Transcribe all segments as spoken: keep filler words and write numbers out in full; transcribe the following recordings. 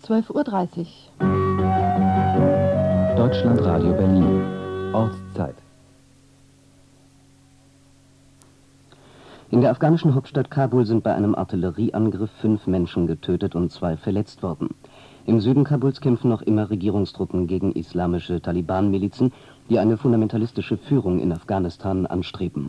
zwölf Uhr dreißig. Deutschlandradio Berlin. Ortszeit. In der afghanischen Hauptstadt Kabul sind bei einem Artillerieangriff fünf Menschen getötet und zwei verletzt worden. Im Süden Kabuls kämpfen noch immer Regierungstruppen gegen islamische Taliban-Milizen, die eine fundamentalistische Führung in Afghanistan anstreben.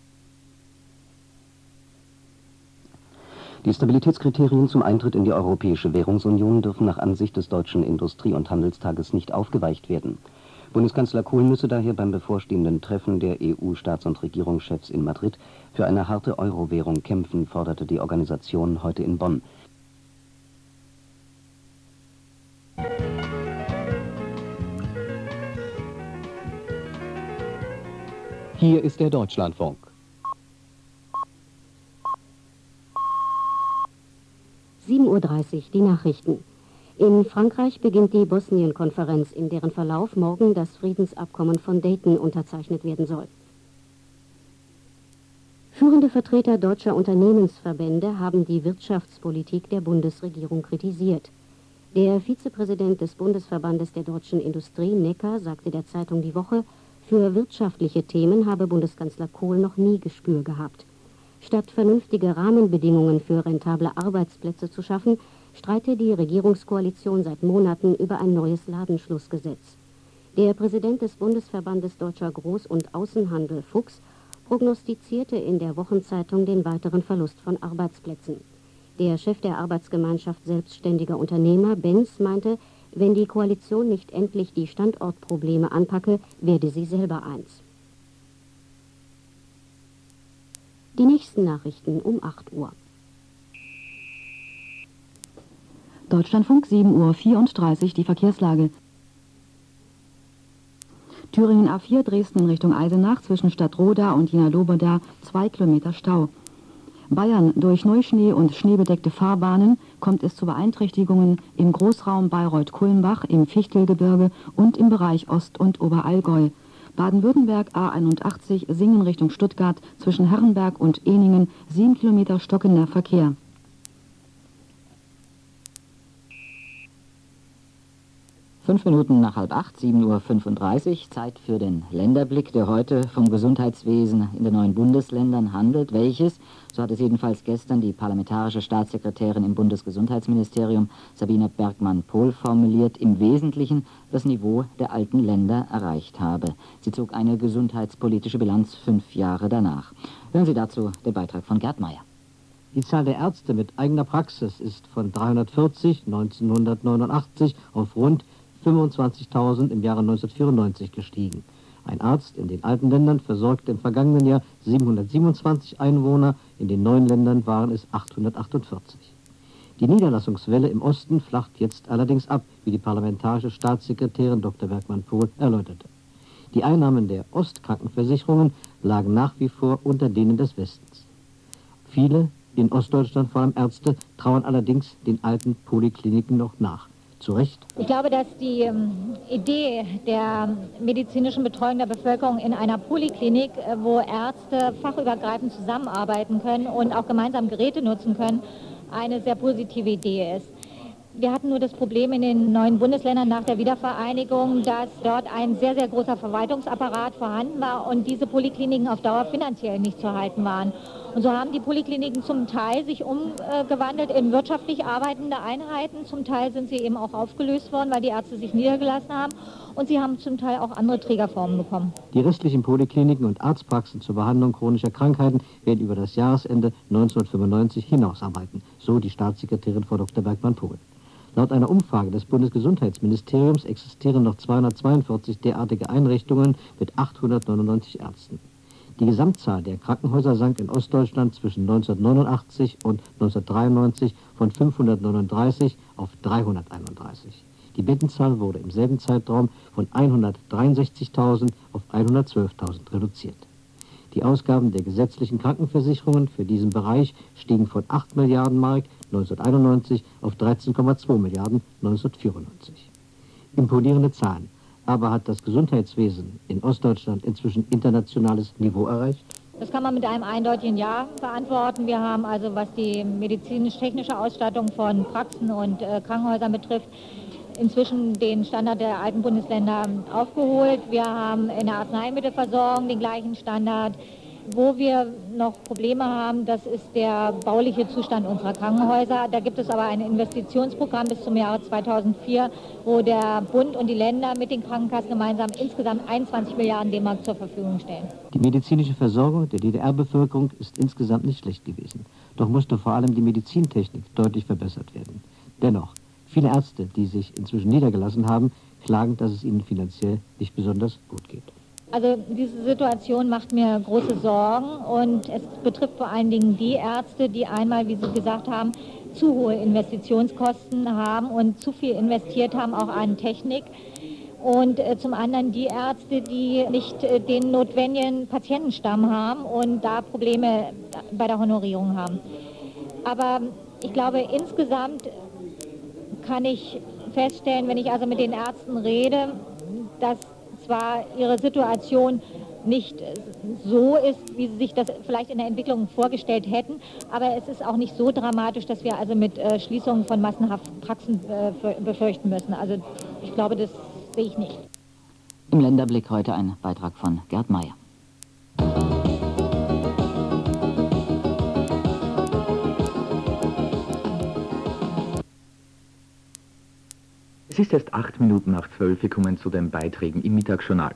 Die Stabilitätskriterien zum Eintritt in die Europäische Währungsunion dürfen nach Ansicht des Deutschen Industrie- und Handelstages nicht aufgeweicht werden. Bundeskanzler Kohl müsse daher beim bevorstehenden Treffen der E U-Staats- und Regierungschefs in Madrid für eine harte Euro-Währung kämpfen, forderte die Organisation heute in Bonn. Hier ist der Deutschlandfunk. sieben Uhr dreißig, die Nachrichten. In Frankreich beginnt die Bosnien-Konferenz, in deren Verlauf morgen das Friedensabkommen von Dayton unterzeichnet werden soll. Führende Vertreter deutscher Unternehmensverbände haben die Wirtschaftspolitik der Bundesregierung kritisiert. Der Vizepräsident des Bundesverbandes der deutschen Industrie, Necker, sagte der Zeitung Die Woche, für wirtschaftliche Themen habe Bundeskanzler Kohl noch nie Gespür gehabt. Statt vernünftige Rahmenbedingungen für rentable Arbeitsplätze zu schaffen, streite die Regierungskoalition seit Monaten über ein neues Ladenschlussgesetz. Der Präsident des Bundesverbandes Deutscher Groß- und Außenhandel, Fuchs, prognostizierte in der Wochenzeitung den weiteren Verlust von Arbeitsplätzen. Der Chef der Arbeitsgemeinschaft selbstständiger Unternehmer, Benz, meinte, wenn die Koalition nicht endlich die Standortprobleme anpacke, werde sie selber eins. Die nächsten Nachrichten um acht Uhr. Deutschlandfunk, sieben Uhr vierunddreißig, die Verkehrslage. Thüringen A vier, Dresden in Richtung Eisenach, zwischen Stadtroda und Jena-Loboda, zwei Kilometer Stau. Bayern, durch Neuschnee und schneebedeckte Fahrbahnen kommt es zu Beeinträchtigungen im Großraum Bayreuth-Kulmbach, im Fichtelgebirge und im Bereich Ost- und Oberallgäu. Baden-Württemberg A einundachtzig, Singen Richtung Stuttgart, zwischen Herrenberg und Ehningen, sieben Kilometer stockender Verkehr. Fünf Minuten nach halb acht, sieben Uhr fünfunddreißig, Zeit für den Länderblick, der heute vom Gesundheitswesen in den neuen Bundesländern handelt, welches, so hat es jedenfalls gestern die parlamentarische Staatssekretärin im Bundesgesundheitsministerium Sabine Bergmann-Pohl formuliert, im Wesentlichen das Niveau der alten Länder erreicht habe. Sie zog eine gesundheitspolitische Bilanz fünf Jahre danach. Hören Sie dazu den Beitrag von Gerd Meyer. Die Zahl der Ärzte mit eigener Praxis ist von dreihundertvierzig neunzehnhundertneunundachtzig auf rund fünfundzwanzigtausend im Jahre neunzehnhundertvierundneunzig gestiegen. Ein Arzt in den alten Ländern versorgte im vergangenen Jahr siebenhundertsiebenundzwanzig Einwohner, in den neuen Ländern waren es achthundertachtundvierzig. Die Niederlassungswelle im Osten flacht jetzt allerdings ab, wie die parlamentarische Staatssekretärin Doktor Bergmann-Pohl erläuterte. Die Einnahmen der Ostkrankenversicherungen lagen nach wie vor unter denen des Westens. Viele, in Ostdeutschland vor allem Ärzte, trauern allerdings den alten Polikliniken noch nach. Zu Recht? Ich glaube, dass die ähm, Idee der medizinischen Betreuung der Bevölkerung in einer Poliklinik, äh, wo Ärzte fachübergreifend zusammenarbeiten können und auch gemeinsam Geräte nutzen können, eine sehr positive Idee ist. Wir hatten nur das Problem in den neuen Bundesländern nach der Wiedervereinigung, dass dort ein sehr, sehr großer Verwaltungsapparat vorhanden war und diese Polikliniken auf Dauer finanziell nicht zu halten waren. Und so haben die Polikliniken zum Teil sich umgewandelt in wirtschaftlich arbeitende Einheiten, zum Teil sind sie eben auch aufgelöst worden, weil die Ärzte sich niedergelassen haben und sie haben zum Teil auch andere Trägerformen bekommen. Die restlichen Polikliniken und Arztpraxen zur Behandlung chronischer Krankheiten werden über das Jahresende neunzehnhundertfünfundneunzig hinausarbeiten, so die Staatssekretärin Frau Doktor Bergmann-Pohl. Laut einer Umfrage des Bundesgesundheitsministeriums existieren noch zweihundertzweiundvierzig derartige Einrichtungen mit achthundertneunundneunzig Ärzten. Die Gesamtzahl der Krankenhäuser sank in Ostdeutschland zwischen neunzehnhundertneunundachtzig und neunzehnhundertdreiundneunzig von fünfhundertneununddreißig auf dreihunderteinunddreißig. Die Bettenzahl wurde im selben Zeitraum von hundertdreiundsechzigtausend auf hundertzwölftausend reduziert. Die Ausgaben der gesetzlichen Krankenversicherungen für diesen Bereich stiegen von acht Milliarden Mark neunzehnhunderteinundneunzig auf dreizehn Komma zwei Milliarden neunzehnhundertvierundneunzig. Imponierende Zahlen. Aber hat das Gesundheitswesen in Ostdeutschland inzwischen internationales Niveau erreicht? Das kann man mit einem eindeutigen Ja beantworten. Wir haben also, was die medizinisch-technische Ausstattung von Praxen und äh, Krankenhäusern betrifft, inzwischen den Standard der alten Bundesländer aufgeholt. Wir haben in der Arzneimittelversorgung den gleichen Standard. Wo wir noch Probleme haben, das ist der bauliche Zustand unserer Krankenhäuser. Da gibt es aber ein Investitionsprogramm bis zum Jahre zweitausendvier, wo der Bund und die Länder mit den Krankenkassen gemeinsam insgesamt einundzwanzig Milliarden D-Mark zur Verfügung stellen. Die medizinische Versorgung der D D R-Bevölkerung ist insgesamt nicht schlecht gewesen. Doch musste vor allem die Medizintechnik deutlich verbessert werden. Dennoch, viele Ärzte, die sich inzwischen niedergelassen haben, klagen, dass es ihnen finanziell nicht besonders gut geht. Also diese Situation macht mir große Sorgen und es betrifft vor allen Dingen die Ärzte, die einmal, wie Sie gesagt haben, zu hohe Investitionskosten haben und zu viel investiert haben, auch an Technik. Und äh, zum anderen die Ärzte, die nicht äh, den notwendigen Patientenstamm haben und da Probleme bei der Honorierung haben. Aber ich glaube, insgesamt kann ich feststellen, wenn ich also mit den Ärzten rede, dass zwar ihre Situation nicht so ist, wie sie sich das vielleicht in der Entwicklung vorgestellt hätten, aber es ist auch nicht so dramatisch, dass wir also mit äh, Schließungen von massenhaft Praxen äh, befürchten müssen. Also ich glaube, das sehe ich nicht. Im Länderblick heute ein Beitrag von Gerd Meyer. Es ist erst acht Minuten nach zwölf, wir kommen zu den Beiträgen im Mittagsjournal.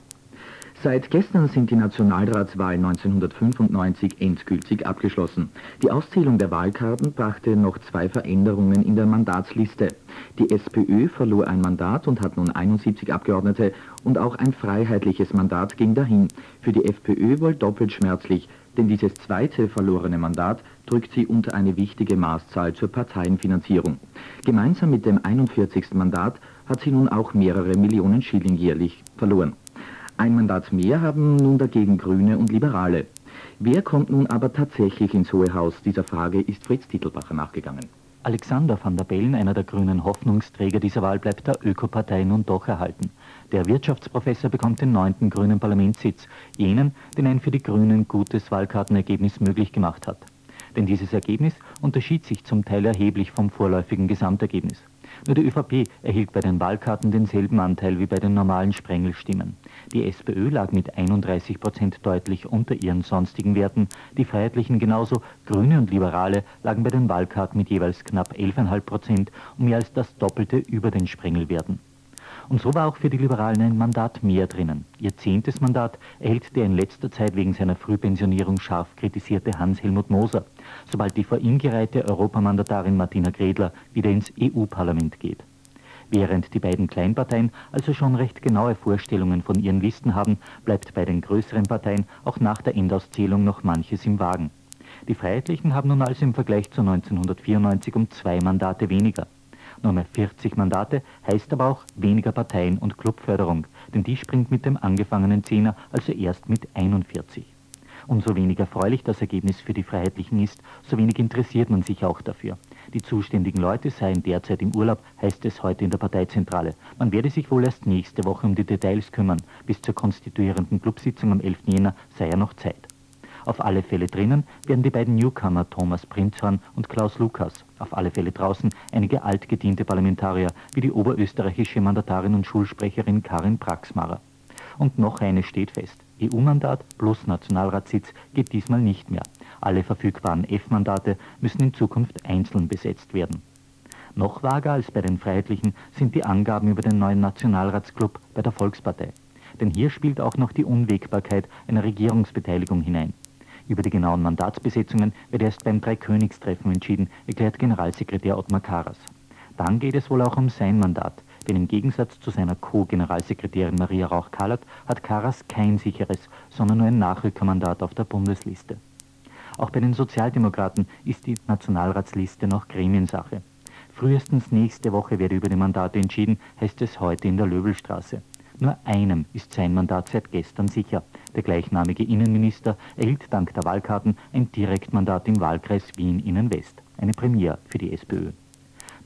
Seit gestern sind die Nationalratswahlen neunzehnhundertfünfundneunzig endgültig abgeschlossen. Die Auszählung der Wahlkarten brachte noch zwei Veränderungen in der Mandatsliste. Die SPÖ verlor ein Mandat und hat nun einundsiebzig Abgeordnete und auch ein freiheitliches Mandat ging dahin. Für die FPÖ wohl doppelt schmerzlich, denn dieses zweite verlorene Mandat drückt sie unter eine wichtige Maßzahl zur Parteienfinanzierung. Gemeinsam mit dem einundvierzigsten Mandat hat sie nun auch mehrere Millionen Schilling jährlich verloren. Ein Mandat mehr haben nun dagegen Grüne und Liberale. Wer kommt nun aber tatsächlich ins Hohe Haus? Dieser Frage ist Fritz Titelbacher nachgegangen. Alexander van der Bellen, einer der grünen Hoffnungsträger dieser Wahl, bleibt der Ökopartei nun doch erhalten. Der Wirtschaftsprofessor bekommt den neunten grünen Parlamentssitz, jenen, den ein für die Grünen gutes Wahlkartenergebnis möglich gemacht hat. Denn dieses Ergebnis unterschied sich zum Teil erheblich vom vorläufigen Gesamtergebnis. Nur die ÖVP erhielt bei den Wahlkarten denselben Anteil wie bei den normalen Sprengelstimmen. Die SPÖ lag mit einunddreißig Prozent deutlich unter ihren sonstigen Werten, die Freiheitlichen genauso, Grüne und Liberale lagen bei den Wahlkarten mit jeweils knapp elf Komma fünf Prozent und mehr als das Doppelte über den Sprengelwerten. Und so war auch für die Liberalen ein Mandat mehr drinnen. Ihr zehntes Mandat erhält der in letzter Zeit wegen seiner Frühpensionierung scharf kritisierte Hans-Helmut Moser, sobald die vor ihm gereihte Europamandatarin Martina Gredler wieder ins E U-Parlament geht. Während die beiden Kleinparteien also schon recht genaue Vorstellungen von ihren Listen haben, bleibt bei den größeren Parteien auch nach der Endauszählung noch manches im Wagen. Die Freiheitlichen haben nun also im Vergleich zu neunzehnhundertvierundneunzig um zwei Mandate weniger. Nur mehr vierzig Mandate heißt aber auch weniger Parteien- und Clubförderung, denn die springt mit dem angefangenen Zehner also erst mit einundvierzig. Umso weniger erfreulich das Ergebnis für die Freiheitlichen ist, so wenig interessiert man sich auch dafür. Die zuständigen Leute seien derzeit im Urlaub, heißt es heute in der Parteizentrale. Man werde sich wohl erst nächste Woche um die Details kümmern. Bis zur konstituierenden Clubsitzung am elften Jänner sei ja noch Zeit. Auf alle Fälle drinnen werden die beiden Newcomer Thomas Prinzhorn und Klaus Lukas. Auf alle Fälle draußen einige altgediente Parlamentarier wie die oberösterreichische Mandatarin und Schulsprecherin Karin Praxmarer. Und noch eine steht fest. E U-Mandat plus Nationalratssitz geht diesmal nicht mehr. Alle verfügbaren F-Mandate müssen in Zukunft einzeln besetzt werden. Noch vager als bei den Freiheitlichen sind die Angaben über den neuen Nationalratsklub bei der Volkspartei. Denn hier spielt auch noch die Unwägbarkeit einer Regierungsbeteiligung hinein. Über die genauen Mandatsbesetzungen wird erst beim Dreikönigstreffen entschieden, erklärt Generalsekretär Ottmar Karas. Dann geht es wohl auch um sein Mandat, denn im Gegensatz zu seiner Co-Generalsekretärin Maria Rauch-Kallert hat Karas kein sicheres, sondern nur ein Nachrückermandat auf der Bundesliste. Auch bei den Sozialdemokraten ist die Nationalratsliste noch Gremiensache. Frühestens nächste Woche werde über die Mandate entschieden, heißt es heute in der Löbelstraße. Nur einem ist sein Mandat seit gestern sicher. Der gleichnamige Innenminister erhielt dank der Wahlkarten ein Direktmandat im Wahlkreis Wien-Innen-West. Eine Premiere für die SPÖ.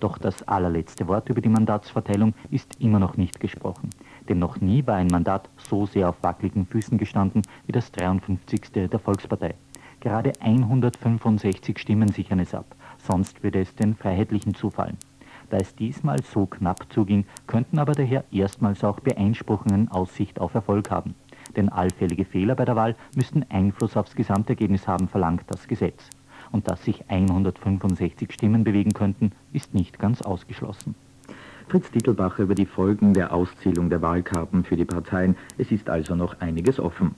Doch das allerletzte Wort über die Mandatsverteilung ist immer noch nicht gesprochen. Denn noch nie war ein Mandat so sehr auf wackeligen Füßen gestanden wie das dreiundfünfzigste der Volkspartei. Gerade hundertfünfundsechzig Stimmen sichern es ab, sonst würde es den Freiheitlichen zufallen. Da es diesmal so knapp zuging, könnten aber daher erstmals auch Beeinspruchungen Aussicht auf Erfolg haben. Denn allfällige Fehler bei der Wahl müssten Einfluss aufs Gesamtergebnis haben, verlangt das Gesetz. Und dass sich hundertfünfundsechzig Stimmen bewegen könnten, ist nicht ganz ausgeschlossen. Fritz Dittelbacher über die Folgen der Auszählung der Wahlkarten für die Parteien. Es ist also noch einiges offen.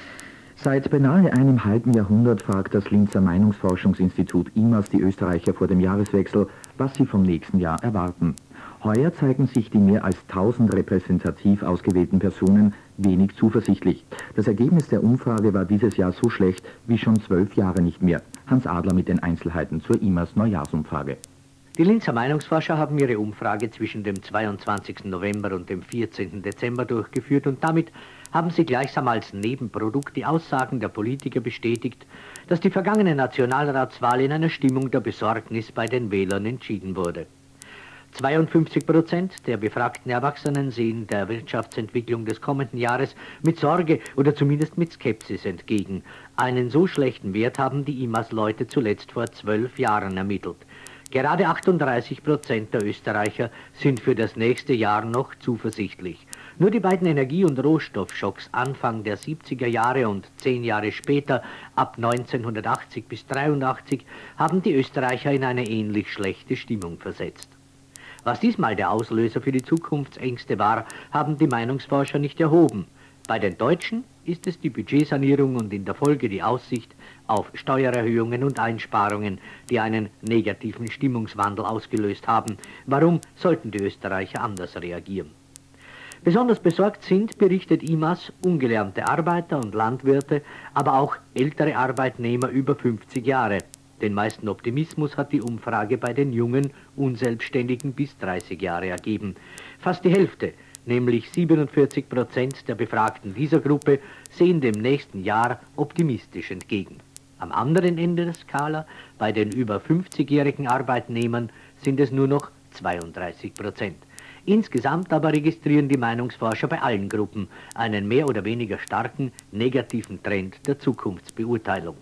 Seit beinahe einem halben Jahrhundert fragt das Linzer Meinungsforschungsinstitut I M A S die Österreicher vor dem Jahreswechsel, was sie vom nächsten Jahr erwarten. Heuer zeigen sich die mehr als tausend repräsentativ ausgewählten Personen wenig zuversichtlich. Das Ergebnis der Umfrage war dieses Jahr so schlecht wie schon zwölf Jahre nicht mehr. Hans Adler mit den Einzelheiten zur I M A S Neujahrsumfrage. Die Linzer Meinungsforscher haben ihre Umfrage zwischen dem zweiundzwanzigsten November und dem vierzehnten Dezember durchgeführt und damit haben sie gleichsam als Nebenprodukt die Aussagen der Politiker bestätigt, dass die vergangene Nationalratswahl in einer Stimmung der Besorgnis bei den Wählern entschieden wurde. zweiundfünfzig Prozent der befragten Erwachsenen sehen der Wirtschaftsentwicklung des kommenden Jahres mit Sorge oder zumindest mit Skepsis entgegen. Einen so schlechten Wert haben die I M A S-Leute zuletzt vor zwölf Jahren ermittelt. Gerade achtunddreißig Prozent der Österreicher sind für das nächste Jahr noch zuversichtlich. Nur die beiden Energie- und Rohstoffschocks Anfang der siebziger Jahre und zehn Jahre später, ab neunzehnhundertachtzig bis dreiundachtzig, haben die Österreicher in eine ähnlich schlechte Stimmung versetzt. Was diesmal der Auslöser für die Zukunftsängste war, haben die Meinungsforscher nicht erhoben. Bei den Deutschen ist es die Budgetsanierung und in der Folge die Aussicht auf Steuererhöhungen und Einsparungen, die einen negativen Stimmungswandel ausgelöst haben. Warum sollten die Österreicher anders reagieren? Besonders besorgt sind, berichtet I M A S, ungelernte Arbeiter und Landwirte, aber auch ältere Arbeitnehmer über fünfzig Jahre. Den meisten Optimismus hat die Umfrage bei den jungen, Unselbstständigen bis dreißig Jahre ergeben. Fast die Hälfte, nämlich siebenundvierzig Prozent der Befragten dieser Gruppe, sehen dem nächsten Jahr optimistisch entgegen. Am anderen Ende der Skala, bei den über fünfzigjährigen Arbeitnehmern, sind es nur noch zweiunddreißig Prozent. Insgesamt aber registrieren die Meinungsforscher bei allen Gruppen einen mehr oder weniger starken negativen Trend der Zukunftsbeurteilung.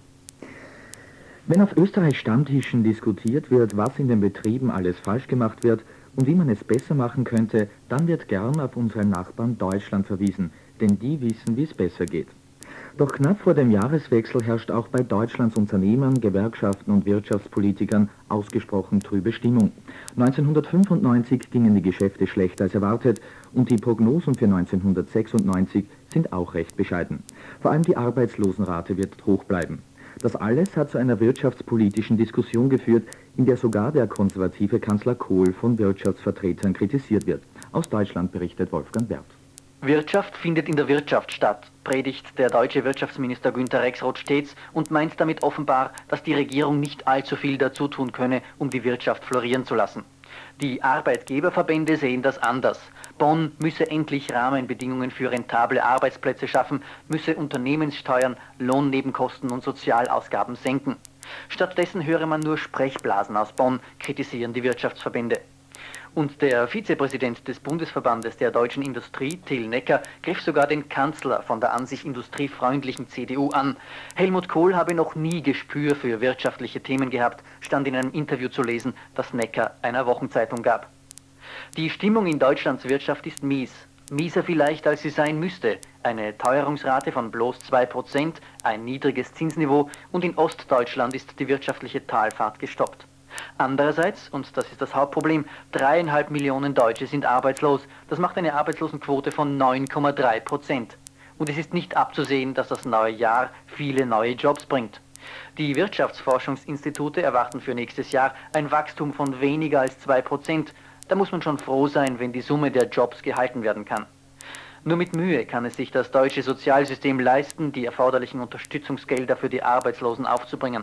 Wenn auf Österreichs Stammtischen diskutiert wird, was in den Betrieben alles falsch gemacht wird und wie man es besser machen könnte, dann wird gern auf unseren Nachbarn Deutschland verwiesen, denn die wissen, wie es besser geht. Doch knapp vor dem Jahreswechsel herrscht auch bei Deutschlands Unternehmern, Gewerkschaften und Wirtschaftspolitikern ausgesprochen trübe Stimmung. neunzehnhundertfünfundneunzig gingen die Geschäfte schlechter als erwartet und die Prognosen für neunzehnhundertsechsundneunzig sind auch recht bescheiden. Vor allem die Arbeitslosenrate wird hoch bleiben. Das alles hat zu einer wirtschaftspolitischen Diskussion geführt, in der sogar der konservative Kanzler Kohl von Wirtschaftsvertretern kritisiert wird. Aus Deutschland berichtet Wolfgang Werth. Wirtschaft findet in der Wirtschaft statt, predigt der deutsche Wirtschaftsminister Günter Rexroth stets und meint damit offenbar, dass die Regierung nicht allzu viel dazu tun könne, um die Wirtschaft florieren zu lassen. Die Arbeitgeberverbände sehen das anders. Bonn müsse endlich Rahmenbedingungen für rentable Arbeitsplätze schaffen, müsse Unternehmenssteuern, Lohnnebenkosten und Sozialausgaben senken. Stattdessen höre man nur Sprechblasen aus Bonn, kritisieren die Wirtschaftsverbände. Und der Vizepräsident des Bundesverbandes der deutschen Industrie, Till Necker, griff sogar den Kanzler von der an sich industriefreundlichen C D U an. Helmut Kohl habe noch nie Gespür für wirtschaftliche Themen gehabt, stand in einem Interview zu lesen, das Necker einer Wochenzeitung gab. Die Stimmung in Deutschlands Wirtschaft ist mies. Mieser vielleicht, als sie sein müsste. Eine Teuerungsrate von bloß zwei Prozent, ein niedriges Zinsniveau und in Ostdeutschland ist die wirtschaftliche Talfahrt gestoppt. Andererseits, und das ist das Hauptproblem, dreieinhalb Millionen Deutsche sind arbeitslos. Das macht eine Arbeitslosenquote von neun Komma drei Prozent. Und es ist nicht abzusehen, dass das neue Jahr viele neue Jobs bringt. Die Wirtschaftsforschungsinstitute erwarten für nächstes Jahr ein Wachstum von weniger als zwei Prozent. Da muss man schon froh sein, wenn die Summe der Jobs gehalten werden kann. Nur mit Mühe kann es sich das deutsche Sozialsystem leisten, die erforderlichen Unterstützungsgelder für die Arbeitslosen aufzubringen.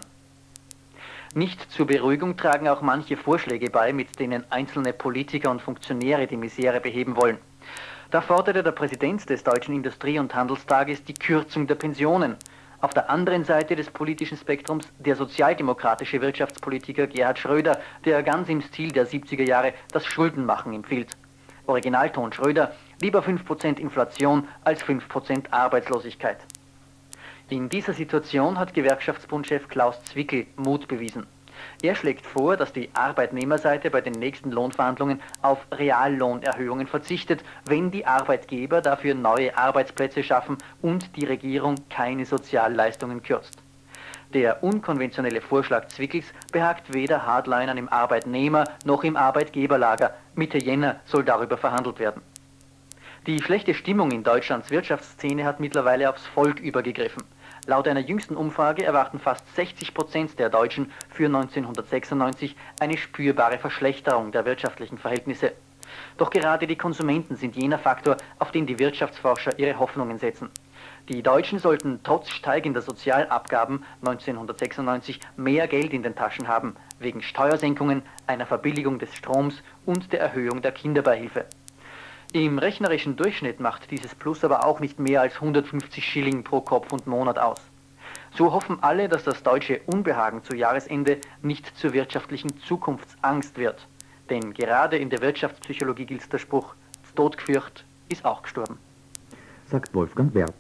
Nicht zur Beruhigung tragen auch manche Vorschläge bei, mit denen einzelne Politiker und Funktionäre die Misere beheben wollen. Da forderte der Präsident des Deutschen Industrie- und Handelstages die Kürzung der Pensionen. Auf der anderen Seite des politischen Spektrums der sozialdemokratische Wirtschaftspolitiker Gerhard Schröder, der ganz im Stil der siebziger Jahre das Schuldenmachen empfiehlt. Originalton Schröder: lieber fünf Prozent Inflation als fünf Prozent Arbeitslosigkeit. In dieser Situation hat Gewerkschaftsbundchef Klaus Zwickel Mut bewiesen. Er schlägt vor, dass die Arbeitnehmerseite bei den nächsten Lohnverhandlungen auf Reallohnerhöhungen verzichtet, wenn die Arbeitgeber dafür neue Arbeitsplätze schaffen und die Regierung keine Sozialleistungen kürzt. Der unkonventionelle Vorschlag Zwickels behagt weder Hardlinern im Arbeitnehmer- noch im Arbeitgeberlager. Mitte Jänner soll darüber verhandelt werden. Die schlechte Stimmung in Deutschlands Wirtschaftsszene hat mittlerweile aufs Volk übergegriffen. Laut einer jüngsten Umfrage erwarten fast sechzig Prozent der Deutschen für neunzehnhundertsechsundneunzig eine spürbare Verschlechterung der wirtschaftlichen Verhältnisse. Doch gerade die Konsumenten sind jener Faktor, auf den die Wirtschaftsforscher ihre Hoffnungen setzen. Die Deutschen sollten trotz steigender Sozialabgaben neunzehnhundertsechsundneunzig mehr Geld in den Taschen haben, wegen Steuersenkungen, einer Verbilligung des Stroms und der Erhöhung der Kinderbeihilfe. Im rechnerischen Durchschnitt macht dieses Plus aber auch nicht mehr als hundertfünfzig Schilling pro Kopf und Monat aus. So hoffen alle, dass das deutsche Unbehagen zu Jahresende nicht zur wirtschaftlichen Zukunftsangst wird. Denn gerade in der Wirtschaftspsychologie gilt der Spruch: "Tot gefürcht ist auch gestorben", sagt Wolfgang Werth.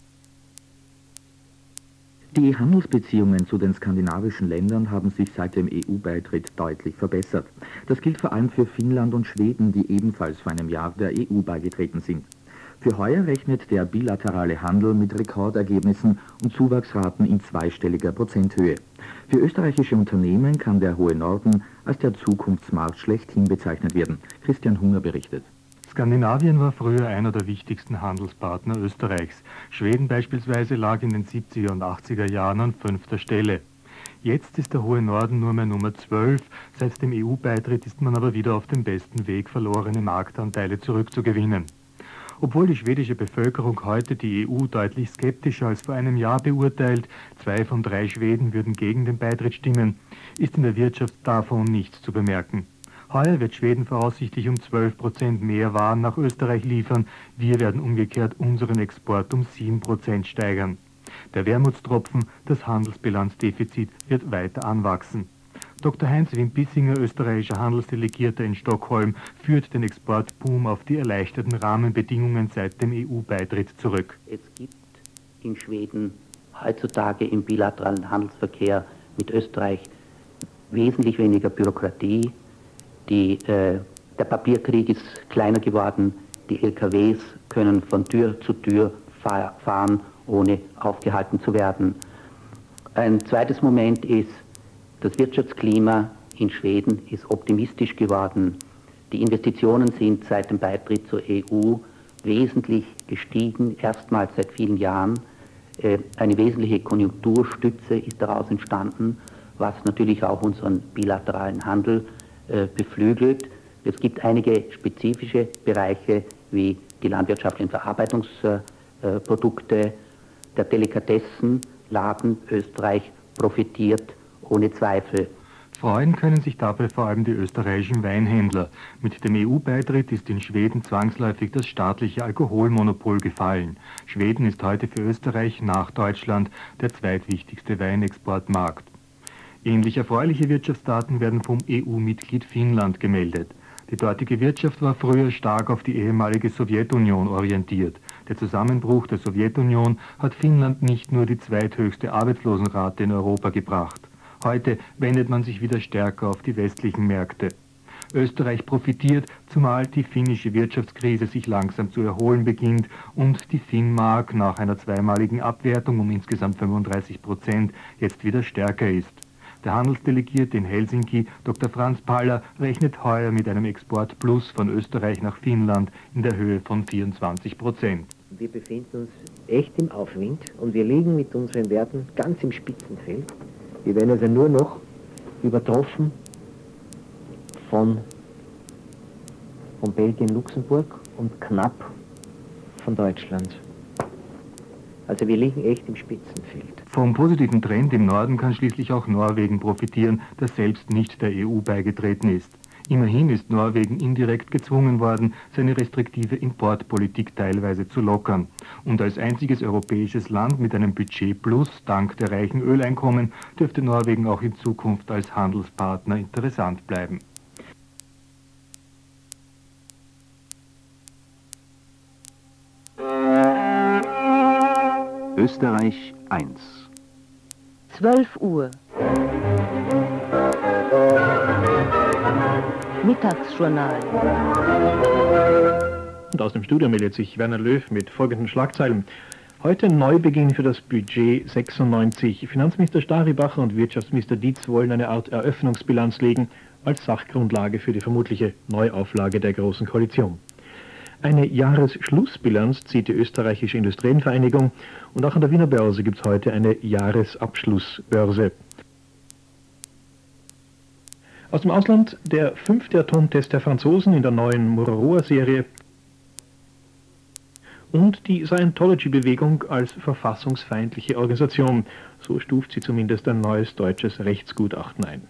Die Handelsbeziehungen zu den skandinavischen Ländern haben sich seit dem E U-Beitritt deutlich verbessert. Das gilt vor allem für Finnland und Schweden, die ebenfalls vor einem Jahr der E U beigetreten sind. Für heuer rechnet der bilaterale Handel mit Rekordergebnissen und Zuwachsraten in zweistelliger Prozenthöhe. Für österreichische Unternehmen kann der hohe Norden als der Zukunftsmarkt schlechthin bezeichnet werden. Christian Hunger berichtet. Skandinavien war früher einer der wichtigsten Handelspartner Österreichs. Schweden beispielsweise lag in den siebziger und achtziger Jahren an fünfter Stelle. Jetzt ist der hohe Norden nur mehr Nummer zwölf. Seit dem E U-Beitritt ist man aber wieder auf dem besten Weg, verlorene Marktanteile zurückzugewinnen. Obwohl die schwedische Bevölkerung heute die E U deutlich skeptischer als vor einem Jahr beurteilt, zwei von drei Schweden würden gegen den Beitritt stimmen, ist in der Wirtschaft davon nichts zu bemerken. Heuer wird Schweden voraussichtlich um zwölf Prozent mehr Waren nach Österreich liefern. Wir werden umgekehrt unseren Export um sieben Prozent steigern. Der Wermutstropfen, das Handelsbilanzdefizit, wird weiter anwachsen. Doktor Heinz Wind-Bissinger, österreichischer Handelsdelegierter in Stockholm, führt den Exportboom auf die erleichterten Rahmenbedingungen seit dem E U-Beitritt zurück. Es gibt in Schweden heutzutage im bilateralen Handelsverkehr mit Österreich wesentlich weniger Bürokratie. Die, äh, der Papierkrieg ist kleiner geworden, die L K Ws können von Tür zu Tür fahr fahren, ohne aufgehalten zu werden. Ein zweites Moment ist, das Wirtschaftsklima in Schweden ist optimistisch geworden. Die Investitionen sind seit dem Beitritt zur E U wesentlich gestiegen, erstmals seit vielen Jahren. Äh, eine wesentliche Konjunkturstütze ist daraus entstanden, was natürlich auch unseren bilateralen Handel beflügelt. Es gibt einige spezifische Bereiche wie die landwirtschaftlichen Verarbeitungsprodukte, der Delikatessenladen Österreich profitiert ohne Zweifel. Freuen können sich dabei vor allem die österreichischen Weinhändler. Mit dem E U-Beitritt ist in Schweden zwangsläufig das staatliche Alkoholmonopol gefallen. Schweden ist heute für Österreich nach Deutschland der zweitwichtigste Weinexportmarkt. Ähnlich erfreuliche Wirtschaftsdaten werden vom E U-Mitglied Finnland gemeldet. Die dortige Wirtschaft war früher stark auf die ehemalige Sowjetunion orientiert. Der Zusammenbruch der Sowjetunion hat Finnland nicht nur die zweithöchste Arbeitslosenrate in Europa gebracht. Heute wendet man sich wieder stärker auf die westlichen Märkte. Österreich profitiert, zumal die finnische Wirtschaftskrise sich langsam zu erholen beginnt und die Finnmark nach einer zweimaligen Abwertung um insgesamt fünfunddreißig Prozent jetzt wieder stärker ist. Der Handelsdelegierte in Helsinki, Doktor Franz Paller, rechnet heuer mit einem Exportplus von Österreich nach Finnland in der Höhe von vierundzwanzig Prozent. Wir befinden uns echt im Aufwind und wir liegen mit unseren Werten ganz im Spitzenfeld. Wir werden also nur noch übertroffen von, von Belgien, Luxemburg und knapp von Deutschland. Also wir liegen echt im Spitzenfeld. Vom positiven Trend im Norden kann schließlich auch Norwegen profitieren, das selbst nicht der E U beigetreten ist. Immerhin ist Norwegen indirekt gezwungen worden, seine restriktive Importpolitik teilweise zu lockern. Und als einziges europäisches Land mit einem Budget plus dank der reichen Öleinkommen dürfte Norwegen auch in Zukunft als Handelspartner interessant bleiben. Österreich eins. zwölf Uhr. Mittagsjournal. Und aus dem Studio meldet sich Werner Löw mit folgenden Schlagzeilen. Heute Neubeginn für das Budget sechsundneunzig. Finanzminister Staribacher und Wirtschaftsminister Dietz wollen eine Art Eröffnungsbilanz legen als Sachgrundlage für die vermutliche Neuauflage der Großen Koalition. Eine Jahresschlussbilanz zieht die österreichische Industrienvereinigung und auch an der Wiener Börse gibt es heute eine Jahresabschlussbörse. Aus dem Ausland der fünfte Atomtest der Franzosen in der neuen Mururoa-Serie und die Scientology-Bewegung als verfassungsfeindliche Organisation. So stuft sie zumindest ein neues deutsches Rechtsgutachten ein.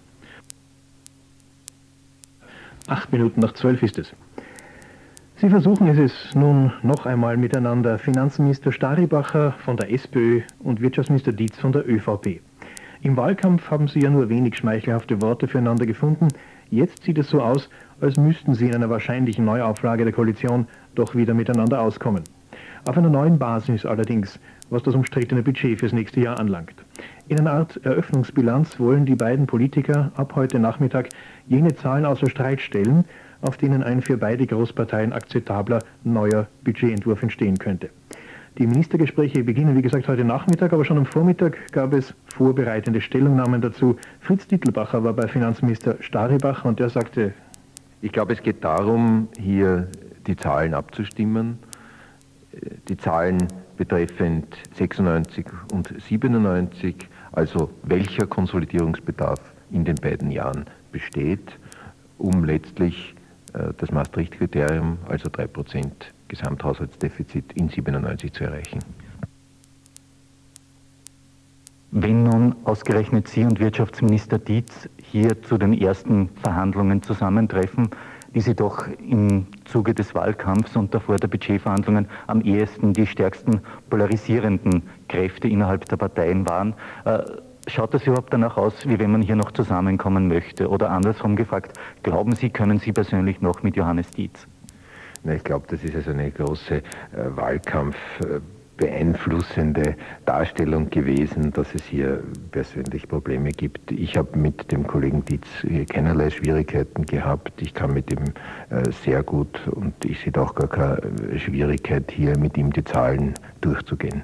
Acht Minuten nach zwölf ist es. Sie versuchen es es nun noch einmal miteinander. Finanzminister Staribacher von der SPÖ und Wirtschaftsminister Dietz von der ÖVP. Im Wahlkampf haben sie ja nur wenig schmeichelhafte Worte füreinander gefunden. Jetzt sieht es so aus, als müssten sie in einer wahrscheinlichen Neuauflage der Koalition doch wieder miteinander auskommen. Auf einer neuen Basis allerdings, was das umstrittene Budget fürs nächste Jahr anlangt. In einer Art Eröffnungsbilanz wollen die beiden Politiker ab heute Nachmittag jene Zahlen außer Streit stellen, auf denen ein für beide Großparteien akzeptabler neuer Budgetentwurf entstehen könnte. Die Ministergespräche beginnen, wie gesagt, heute Nachmittag, aber schon am Vormittag gab es vorbereitende Stellungnahmen dazu. Fritz Dittelbacher war bei Finanzminister Staribacher und der sagte: Ich glaube, es geht darum, hier die Zahlen abzustimmen. Die Zahlen betreffend sechsundneunzig und siebenundneunzig, also welcher Konsolidierungsbedarf in den beiden Jahren besteht, um letztlich äh, das Maastricht-Kriterium, also drei Prozent Gesamthaushaltsdefizit in siebenundneunzig zu erreichen. Wenn nun ausgerechnet Sie und Wirtschaftsminister Dietz hier zu den ersten Verhandlungen zusammentreffen, die Sie doch im Zuge des Wahlkampfs und davor der Budgetverhandlungen am ehesten die stärksten polarisierenden Kräfte innerhalb der Parteien waren, äh, schaut das überhaupt danach aus, wie wenn man hier noch zusammenkommen möchte? Oder andersrum gefragt, glauben Sie, können Sie persönlich noch mit Johannes Dietz? Na, ich glaube, das ist also eine große äh, Wahlkampf äh, beeinflussende Darstellung gewesen, dass es hier persönlich Probleme gibt. Ich habe mit dem Kollegen Dietz keinerlei Schwierigkeiten gehabt. Ich kann mit ihm äh, sehr gut und ich sehe auch gar keine Schwierigkeit, hier mit ihm die Zahlen durchzugehen.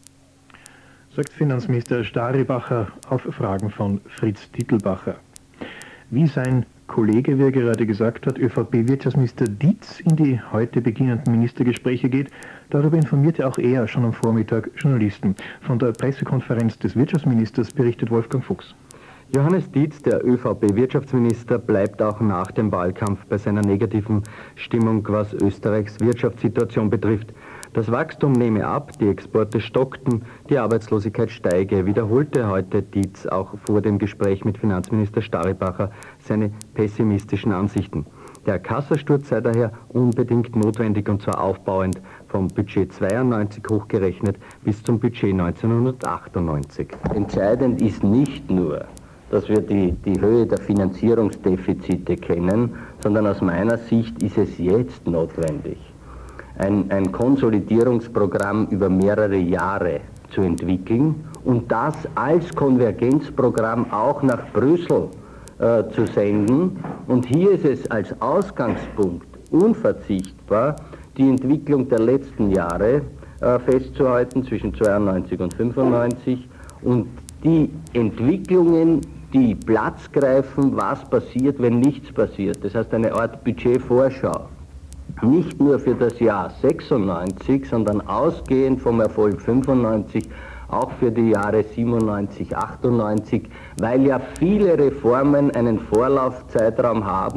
Sagt Finanzminister Staribacher auf Fragen von Fritz Dittelbacher. Wie sein Kollege, wie er gerade gesagt hat, ÖVP-Wirtschaftsminister Dietz in die heute beginnenden Ministergespräche geht, darüber informierte auch er schon am Vormittag Journalisten. Von der Pressekonferenz des Wirtschaftsministers berichtet Wolfgang Fuchs. Johannes Dietz, der ÖVP-Wirtschaftsminister, bleibt auch nach dem Wahlkampf bei seiner negativen Stimmung, was Österreichs Wirtschaftssituation betrifft. Das Wachstum nehme ab, die Exporte stockten, die Arbeitslosigkeit steige, wiederholte heute Dietz auch vor dem Gespräch mit Finanzminister Staribacher seine pessimistischen Ansichten. Der Kassasturz sei daher unbedingt notwendig und zwar aufbauend vom Budget zweiundneunzig hochgerechnet bis zum Budget neunzehnhundertachtundneunzig. Entscheidend ist nicht nur, dass wir die, die Höhe der Finanzierungsdefizite kennen, sondern aus meiner Sicht ist es jetzt notwendig, Ein, ein Konsolidierungsprogramm über mehrere Jahre zu entwickeln und das als Konvergenzprogramm auch nach Brüssel äh, zu senden. Und hier ist es als Ausgangspunkt unverzichtbar, die Entwicklung der letzten Jahre äh, festzuhalten, zwischen zweiundneunzig und fünfundneunzig, und die Entwicklungen, die Platz greifen, was passiert, wenn nichts passiert. Das heißt eine Art Budgetvorschau. Nicht nur für das Jahr sechsundneunzig, sondern ausgehend vom Erfolg fünfundneunzig, auch für die Jahre siebenundneunzig, achtundneunzig, weil ja viele Reformen einen Vorlaufzeitraum haben,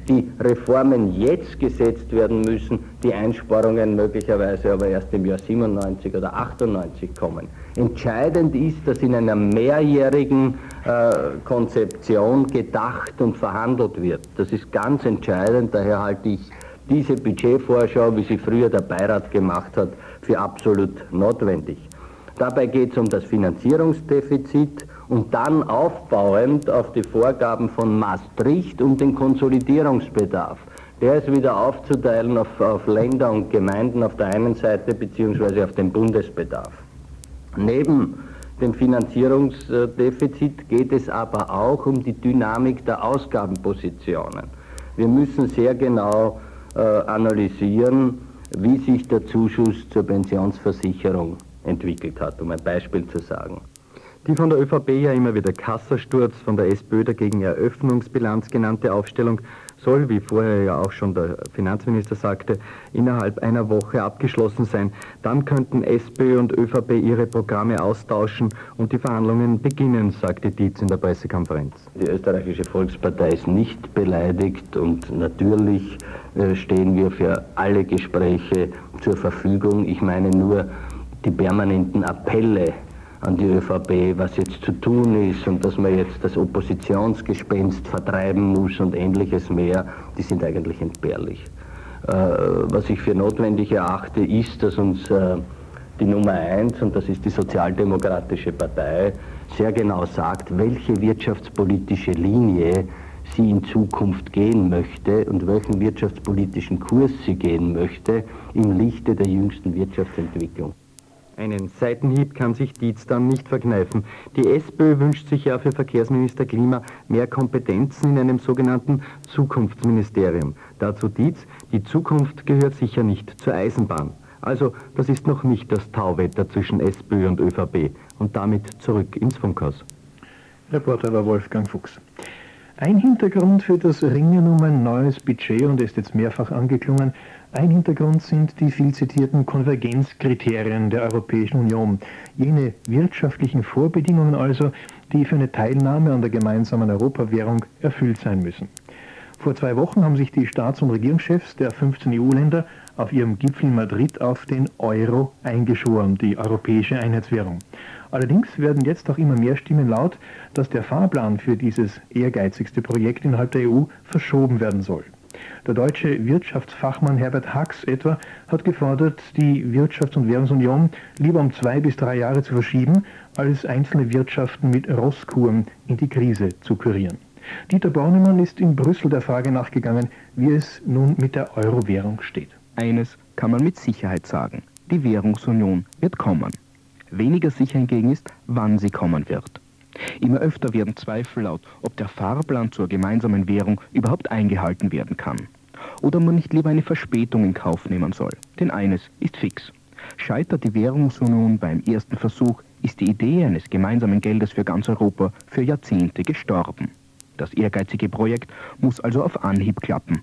die Reformen jetzt gesetzt werden müssen, die Einsparungen möglicherweise aber erst im Jahr siebenundneunzig oder achtundneunzig kommen. Entscheidend ist, dass in einer mehrjährigen äh, Konzeption gedacht und verhandelt wird. Das ist ganz entscheidend, daher halte ich diese Budgetvorschau, wie sie früher der Beirat gemacht hat, für absolut notwendig. Dabei geht es um das Finanzierungsdefizit und dann aufbauend auf die Vorgaben von Maastricht um den Konsolidierungsbedarf. Der ist wieder aufzuteilen auf, auf Länder und Gemeinden auf der einen Seite beziehungsweise auf den Bundesbedarf. Neben dem Finanzierungsdefizit geht es aber auch um die Dynamik der Ausgabenpositionen. Wir müssen sehr genau äh, analysieren, wie sich der Zuschuss zur Pensionsversicherung entwickelt hat, um ein Beispiel zu sagen. Die von der ÖVP ja immer wieder Kassasturz, von der SPÖ dagegen Eröffnungsbilanz genannte Aufstellung soll, wie vorher ja auch schon der Finanzminister sagte, innerhalb einer Woche abgeschlossen sein. Dann könnten SPÖ und ÖVP ihre Programme austauschen und die Verhandlungen beginnen, sagte Dietz in der Pressekonferenz. Die österreichische Volkspartei ist nicht beleidigt und natürlich äh, stehen wir für alle Gespräche zur Verfügung. Ich meine nur die permanenten Appelle an die ÖVP, was jetzt zu tun ist und dass man jetzt das Oppositionsgespenst vertreiben muss und ähnliches mehr, die sind eigentlich entbehrlich. Äh, was ich für notwendig erachte, ist, dass uns äh, die Nummer eins, und das ist die Sozialdemokratische Partei, sehr genau sagt, welche wirtschaftspolitische Linie sie in Zukunft gehen möchte und welchen wirtschaftspolitischen Kurs sie gehen möchte im Lichte der jüngsten Wirtschaftsentwicklung. Einen Seitenhieb kann sich Dietz dann nicht verkneifen. Die SPÖ wünscht sich ja für Verkehrsminister Klima mehr Kompetenzen in einem sogenannten Zukunftsministerium. Dazu Dietz, die Zukunft gehört sicher nicht zur Eisenbahn. Also, das ist noch nicht das Tauwetter zwischen SPÖ und ÖVP. Und damit zurück ins Funkhaus. Reporter war Wolfgang Fuchs. Ein Hintergrund für das Ringen um ein neues Budget, und ist jetzt mehrfach angeklungen, ein Hintergrund sind die viel zitierten Konvergenzkriterien der Europäischen Union. Jene wirtschaftlichen Vorbedingungen also, die für eine Teilnahme an der gemeinsamen Europawährung erfüllt sein müssen. Vor zwei Wochen haben sich die Staats- und Regierungschefs der fünfzehn E U-Länder auf ihrem Gipfel in Madrid auf den Euro eingeschworen, die europäische Einheitswährung. Allerdings werden jetzt auch immer mehr Stimmen laut, dass der Fahrplan für dieses ehrgeizigste Projekt innerhalb der E U verschoben werden soll. Der deutsche Wirtschaftsfachmann Herbert Hacks etwa hat gefordert, die Wirtschafts- und Währungsunion lieber um zwei bis drei Jahre zu verschieben, als einzelne Wirtschaften mit Rosskuren in die Krise zu kurieren. Dieter Bornemann ist in Brüssel der Frage nachgegangen, wie es nun mit der Euro-Währung steht. Eines kann man mit Sicherheit sagen: Die Währungsunion wird kommen. Weniger sicher hingegen ist, wann sie kommen wird. Immer öfter werden Zweifel laut, ob der Fahrplan zur gemeinsamen Währung überhaupt eingehalten werden kann. Oder man nicht lieber eine Verspätung in Kauf nehmen soll. Denn eines ist fix: Scheitert die Währungsunion beim ersten Versuch, ist die Idee eines gemeinsamen Geldes für ganz Europa für Jahrzehnte gestorben. Das ehrgeizige Projekt muss also auf Anhieb klappen.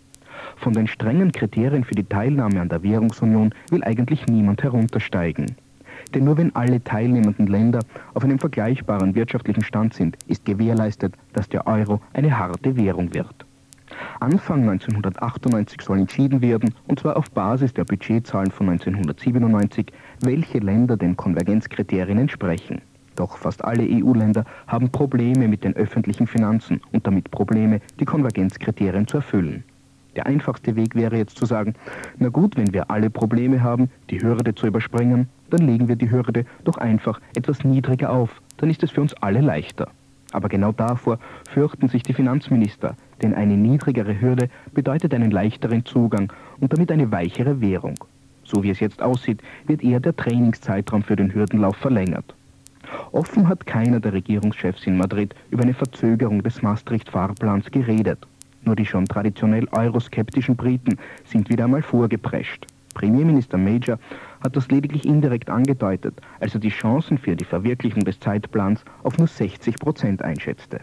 Von den strengen Kriterien für die Teilnahme an der Währungsunion will eigentlich niemand heruntersteigen. Denn nur wenn alle teilnehmenden Länder auf einem vergleichbaren wirtschaftlichen Stand sind, ist gewährleistet, dass der Euro eine harte Währung wird. Anfang neunzehnhundertachtundneunzig soll entschieden werden, und zwar auf Basis der Budgetzahlen von neunzehnhundertsiebenundneunzig, welche Länder den Konvergenzkriterien entsprechen. Doch fast alle E U-Länder haben Probleme mit den öffentlichen Finanzen und damit Probleme, die Konvergenzkriterien zu erfüllen. Der einfachste Weg wäre jetzt zu sagen, na gut, wenn wir alle Probleme haben, die Hürde zu überspringen, dann legen wir die Hürde doch einfach etwas niedriger auf, dann ist es für uns alle leichter. Aber genau davor fürchten sich die Finanzminister, denn eine niedrigere Hürde bedeutet einen leichteren Zugang und damit eine weichere Währung. So wie es jetzt aussieht, wird eher der Trainingszeitraum für den Hürdenlauf verlängert. Offen hat keiner der Regierungschefs in Madrid über eine Verzögerung des Maastricht-Fahrplans geredet. Nur die schon traditionell euroskeptischen Briten sind wieder einmal vorgeprescht. Premierminister Major hat das lediglich indirekt angedeutet, als er die Chancen für die Verwirklichung des Zeitplans auf nur sechzig Prozent einschätzte.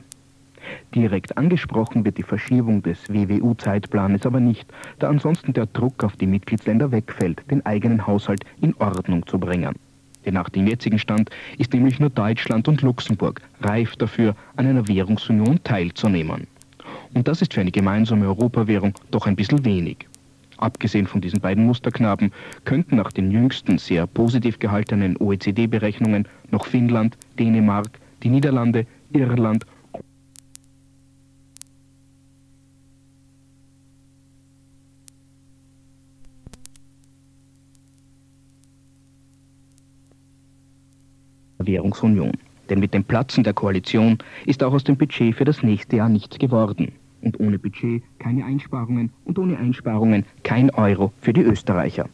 Direkt angesprochen wird die Verschiebung des W W U-Zeitplanes aber nicht, da ansonsten der Druck auf die Mitgliedsländer wegfällt, den eigenen Haushalt in Ordnung zu bringen. Denn nach dem jetzigen Stand ist nämlich nur Deutschland und Luxemburg reif dafür, an einer Währungsunion teilzunehmen. Und das ist für eine gemeinsame Europawährung doch ein bisschen wenig. Abgesehen von diesen beiden Musterknaben könnten nach den jüngsten sehr positiv gehaltenen O E C D-Berechnungen noch Finnland, Dänemark, die Niederlande, Irland Währungsunion. Denn mit dem Platzen der Koalition ist auch aus dem Budget für das nächste Jahr nichts geworden. Und ohne Budget keine Einsparungen und ohne Einsparungen kein Euro für die Österreicher.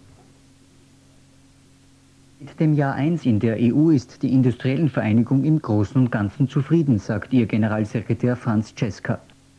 Mit dem Jahr eins in der E U ist die industriellen Vereinigung im Großen und Ganzen zufrieden, sagt ihr Generalsekretär Franz Czeska.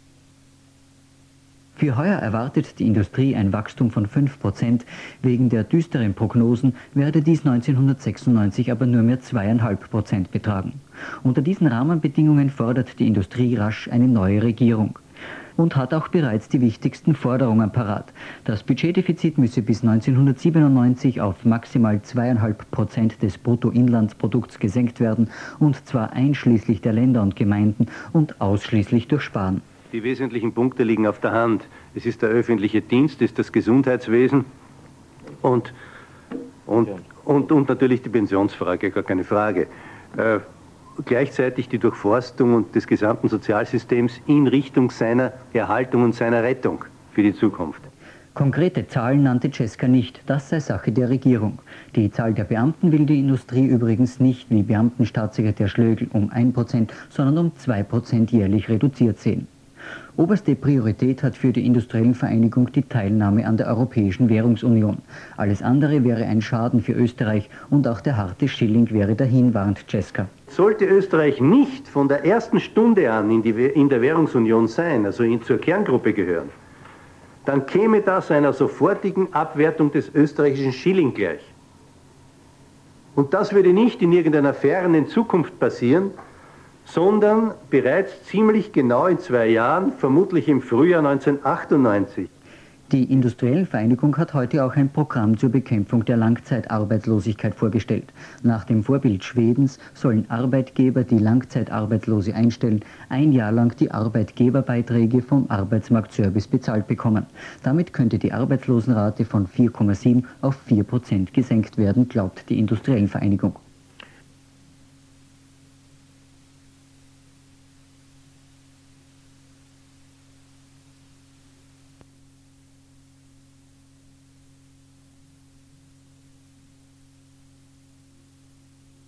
Für heuer erwartet die Industrie ein Wachstum von fünf Prozent. Wegen der düsteren Prognosen werde dies neunzehnhundertsechsundneunzig aber nur mehr zwei Komma fünf Prozent betragen. Unter diesen Rahmenbedingungen fordert die Industrie rasch eine neue Regierung und hat auch bereits die wichtigsten Forderungen parat. Das Budgetdefizit müsse bis neunzehnhundertsiebenundneunzig auf maximal zwei Komma fünf Prozent des Bruttoinlandsprodukts gesenkt werden, und zwar einschließlich der Länder und Gemeinden und ausschließlich durch Sparen. Die wesentlichen Punkte liegen auf der Hand. Es ist der öffentliche Dienst, es ist das Gesundheitswesen und, und, und, und natürlich die Pensionsfrage, gar keine Frage. Äh, gleichzeitig die Durchforstung und des gesamten Sozialsystems in Richtung seiner Erhaltung und seiner Rettung für die Zukunft. Konkrete Zahlen nannte Czeska nicht, das sei Sache der Regierung. Die Zahl der Beamten will die Industrie übrigens nicht wie Beamtenstaatssekretär Schlögl um ein Prozent, sondern um zwei Prozent jährlich reduziert sehen. Oberste Priorität hat für die industriellen Vereinigung die Teilnahme an der Europäischen Währungsunion. Alles andere wäre ein Schaden für Österreich und auch der harte Schilling wäre dahin, warnt Czeska. Sollte Österreich nicht von der ersten Stunde an in, die, in der Währungsunion sein, also in, zur Kerngruppe gehören, dann käme das einer sofortigen Abwertung des österreichischen Schilling gleich. Und das würde nicht in irgendeiner fernen Zukunft passieren, sondern bereits ziemlich genau in zwei Jahren, vermutlich im Frühjahr neunzehnhundertachtundneunzig. Die Industriellen Vereinigung hat heute auch ein Programm zur Bekämpfung der Langzeitarbeitslosigkeit vorgestellt. Nach dem Vorbild Schwedens sollen Arbeitgeber, die Langzeitarbeitslose einstellen, ein Jahr lang die Arbeitgeberbeiträge vom Arbeitsmarktservice bezahlt bekommen. Damit könnte die Arbeitslosenrate von vier Komma sieben auf vier Prozent gesenkt werden, glaubt die Industriellen Vereinigung.